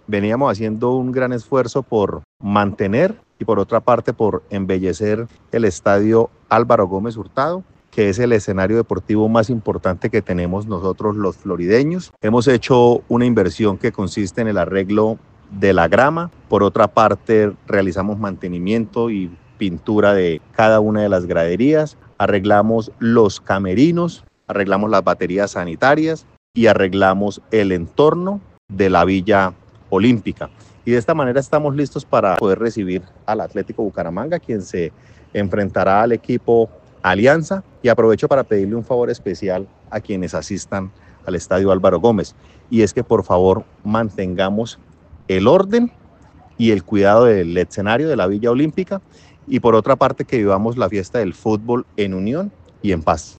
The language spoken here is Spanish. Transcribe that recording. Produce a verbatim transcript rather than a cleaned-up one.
veníamos haciendo un gran esfuerzo por mantener y por otra parte por embellecer el estadio Álvaro Gómez Hurtado, que es el escenario deportivo más importante que tenemos nosotros los florideños. Hemos hecho una inversión que consiste en el arreglo de la grama. Por otra parte, realizamos mantenimiento y pintura de cada una de las graderías. Arreglamos los camerinos, arreglamos las baterías sanitarias y arreglamos el entorno de la Villa Olímpica. Y de esta manera estamos listos para poder recibir al Atlético Bucaramanga, quien se enfrentará al equipo Alianza. Y aprovecho para pedirle un favor especial a quienes asistan al estadio Álvaro Gómez, y es que por favor mantengamos el orden y el cuidado del escenario de la Villa Olímpica, y por otra parte que vivamos la fiesta del fútbol en unión y en paz.